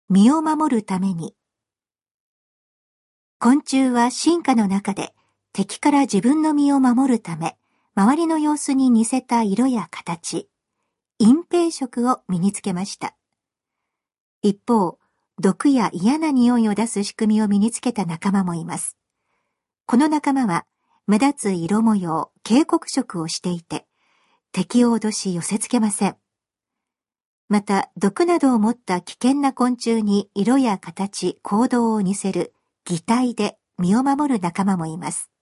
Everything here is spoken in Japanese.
身を守るために。昆虫は進化の中で敵から自分の身を守るため、周りの様子に似せた色や形、隠蔽色を身につけました。一方、毒や嫌な匂いを出す仕組みを身につけた仲間もいます。この仲間は目立つ色模様、警告色をしていて、敵を脅し寄せつけません。また、毒などを持った危険な昆虫に色や形、行動を似せる擬態で身を守る仲間もいます。